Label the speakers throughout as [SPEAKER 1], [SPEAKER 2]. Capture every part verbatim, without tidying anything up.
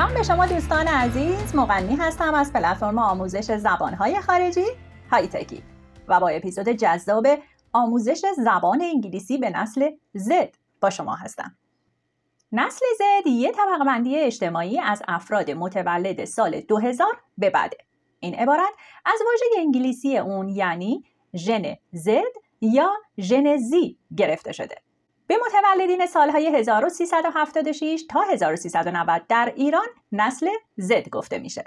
[SPEAKER 1] سلام به شما دوستان عزیز، مغنی هستم از پلتفرم آموزش زبانهای خارجی هایتکی و با اپیزود جذاب آموزش زبان انگلیسی به نسل زد با شما هستم. نسل زد یک طبقه بندی اجتماعی از افراد متولد سال دو هزار به بعده. این عبارت از واژه انگلیسی اون یعنی ژن زد یا ژن زی گرفته شده. به متولدین سالهای هزار و سیصد و هفتاد و شش تا هزار و سیصد و نود در ایران نسل زد گفته میشه.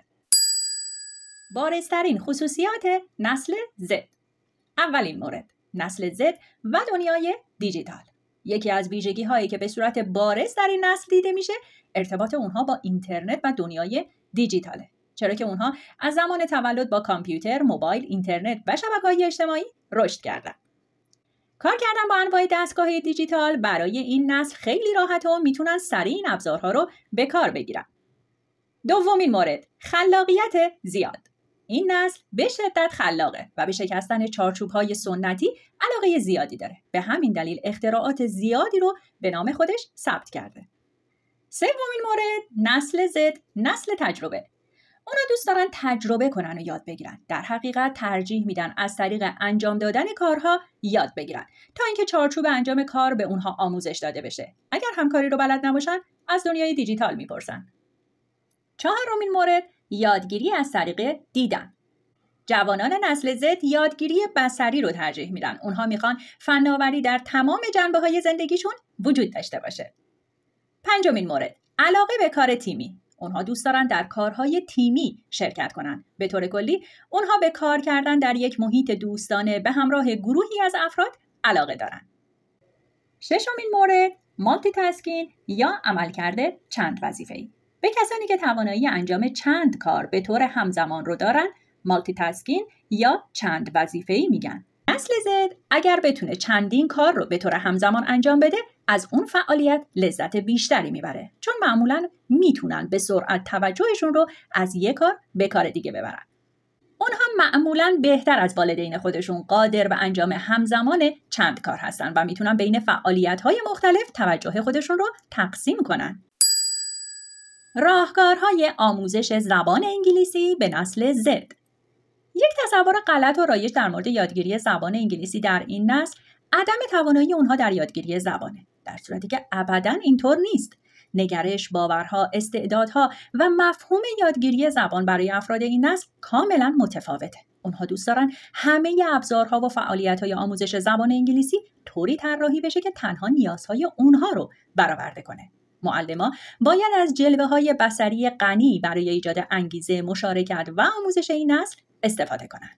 [SPEAKER 1] بارزترین خصوصیات نسل زد. اولین مورد، نسل زد و دنیای دیجیتال. یکی از ویژگی هایی که به صورت بارز در این نسل دیده میشه ارتباط اونها با اینترنت و دنیای دیجیتاله، چرا که اونها از زمان تولد با کامپیوتر، موبایل، اینترنت و شبکه‌های اجتماعی رشد کردن. کار کردن با انواع دستگاه دیجیتال برای این نسل خیلی راحته و میتونن سریع این ابزارها رو به کار بگیرن. دومین مورد، خلاقیت زیاد. این نسل به شدت خلاقه و به شکستن چارچوب‌های سنتی علاقه زیادی داره. به همین دلیل اختراعات زیادی رو به نام خودش ثبت کرده. سومین مورد، نسل زد، نسل تجربه. اونا دوست دارن تجربه کنن و یاد بگیرن. در حقیقت ترجیح میدن از طریق انجام دادن کارها یاد بگیرن تا اینکه چارچوب انجام کار به اونها آموزش داده بشه. اگر همکاری رو بلد نباشن از دنیای دیجیتال میپرسن. چهارمین مورد، یادگیری از طریق دیدن. جوانان نسل زد یادگیری بصری رو ترجیح میدن. اونها میخوان فناوری در تمام جنبه‌های زندگیشون وجود داشته باشه. پنجمین مورد، علاقه به کار تیمی. اونها دوست دارن در کارهای تیمی شرکت کنن. به طور کلی اونها به کار کردن در یک محیط دوستانه به همراه گروهی از افراد علاقه دارن. ششمین مورد، مالتی تاسکینگ یا عملکرد چند وظیفه‌ای. به کسانی که توانایی انجام چند کار به طور همزمان رو دارن مالتی تاسکینگ یا چند وظیفه‌ای میگن. نسل زد اگر بتونه چندین کار رو به طور همزمان انجام بده از اون فعالیت لذت بیشتری میبره، چون معمولاً میتونن به سرعت توجهشون رو از یک کار به کار دیگه ببرن. اونها معمولاً بهتر از والدین خودشون قادر به انجام همزمان چند کار هستن و میتونن بین فعالیت‌های مختلف توجه خودشون رو تقسیم کنن. راهکارهای آموزش زبان انگلیسی به نسل زد. یک تصور غلط و رایج در مورد یادگیری زبان انگلیسی در این نسل عدم توانایی اونها در یادگیری زبانه، در صورتی که ابداً اینطور نیست. نگرش، باورها، استعدادها و مفهوم یادگیری زبان برای افراد این نسل کاملاً متفاوته. اونها دوست دارن همه ابزارها و فعالیت‌های آموزش زبان انگلیسی طوری طراحی بشه که تنها نیازهای اونها رو برآورده کنه. معلمان باید از جلوه‌های بصری غنی برای ایجاد انگیزه، مشارکت و آموزش این نسل استفاده کنند.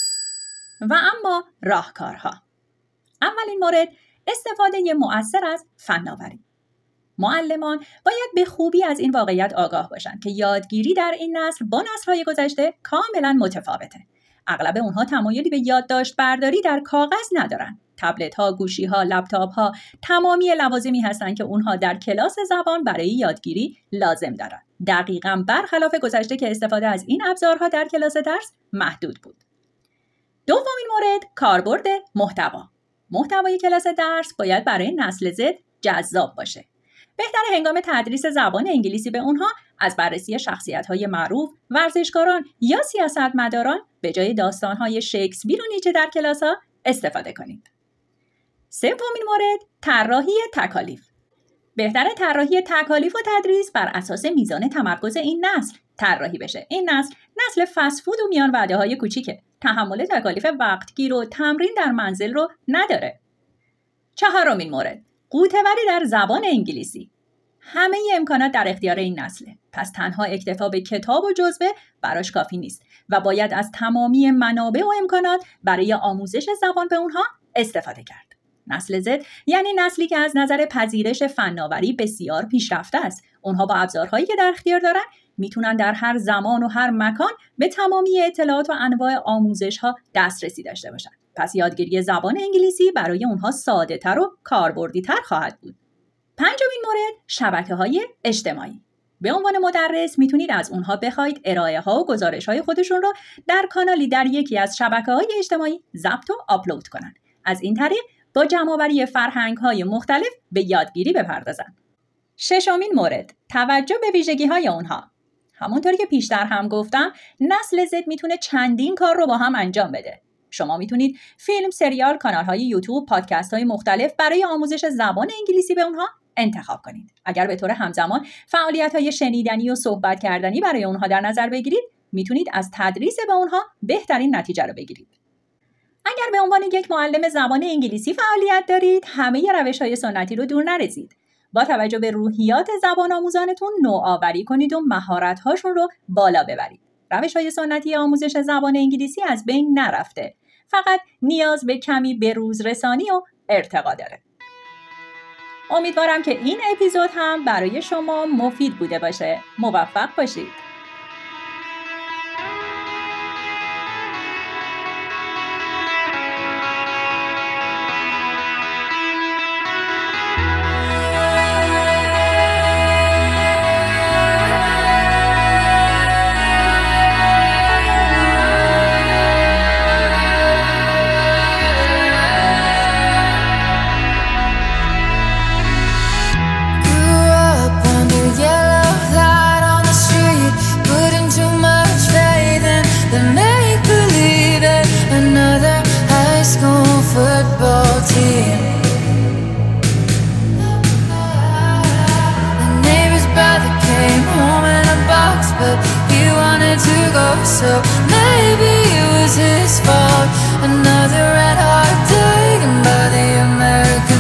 [SPEAKER 1] و اما راهکارها. اولین مورد، استفاده مؤثر از فناوری. معلمان باید به خوبی از این واقعیت آگاه باشند که یادگیری در این نسل با نسل‌های گذشته کاملا متفاوته. اغلب اونها تمایلی به یادداشت برداری در کاغذ ندارن. تبلت‌ها، گوشی‌ها، لپتاپ‌ها تمامی لوازمی هستند که اونها در کلاس زبان برای یادگیری لازم دارن. دقیقاً برخلاف گذشته که استفاده از این ابزارها در کلاس درس محدود بود. دومین مورد، کاربرد محتوا. محتوای کلاس درس باید برای نسل زد جذاب باشه. بهتر هنگام تدریس زبان انگلیسی به اونها از بررسی شخصیت‌های معروف، ورزشکاران یا سیاستمداران به جای داستان‌های شکسپیر و نیچه در کلاس‌ها استفاده کنید. سومین مورد، طراحی تکالیف. بهتر طراحی تکالیف و تدریس بر اساس میزان تمرکز این نسل طراحی بشه. این نسل نسل فست فود و میان وعده‌های کوچیکه. تحمل تکالیف وقتگیر و تمرین در منزل رو نداره. چهارمین مورد، غوطه‌وری در زبان انگلیسی. همه امکانات در اختیار این نسله، پس تنها اکتفا به کتاب و جزوه براش کافی نیست و باید از تمامی منابع و امکانات برای آموزش زبان به اونها استفاده کرد. نسل زد یعنی نسلی که از نظر پذیرش فناوری بسیار پیشرفته است. اونها با ابزارهایی که در اختیار دارن میتونن در هر زمان و هر مکان به تمامی اطلاعات و انواع آموزش‌ها دسترسی داشته باشن. پس یادگیری زبان انگلیسی برای اونها ساده‌تر و کاربردی‌تر خواهد بود. پنجمین مورد، شبکه‌های اجتماعی. به عنوان مدرس میتونید از اونها بخواید ارائه‌ها و گزارش‌های خودشون رو در کانالی در یکی از شبکه‌های اجتماعی ضبط و آپلود کنن. از این طریق با جمع‌آوری فرهنگ‌های مختلف به یادگیری بپردازن. ششمین مورد، توجه به ویژگی‌های اونها. همونطوری که پیشتر هم گفتم، نسل زد میتونه چندین کار رو با هم انجام بده. شما میتونید فیلم، سریال، کانال‌های یوتیوب، پادکست‌های مختلف برای آموزش زبان انگلیسی به اونها انتخاب کنید. اگر به طور همزمان فعالیت‌های شنیدنی و صحبت کردنی برای اونها در نظر بگیرید، میتونید از تدریس به اونها بهترین نتیجه رو بگیرید. اگر به عنوان یک معلم زبان انگلیسی فعالیت دارید، همه روش‌های سنتی رو دور نریزید. با توجه به روحیات زبان آموزانتون نوآوری کنید و مهارت‌هاشون رو بالا ببرید. روش‌های سنتی آموزش زبان انگلیسی از بین نرفته. فقط نیاز به کمی بروز رسانی و ارتقا داره. امیدوارم که این اپیزود هم برای شما مفید بوده باشه. موفق باشید. So maybe it was his fault. Another red hot day by the American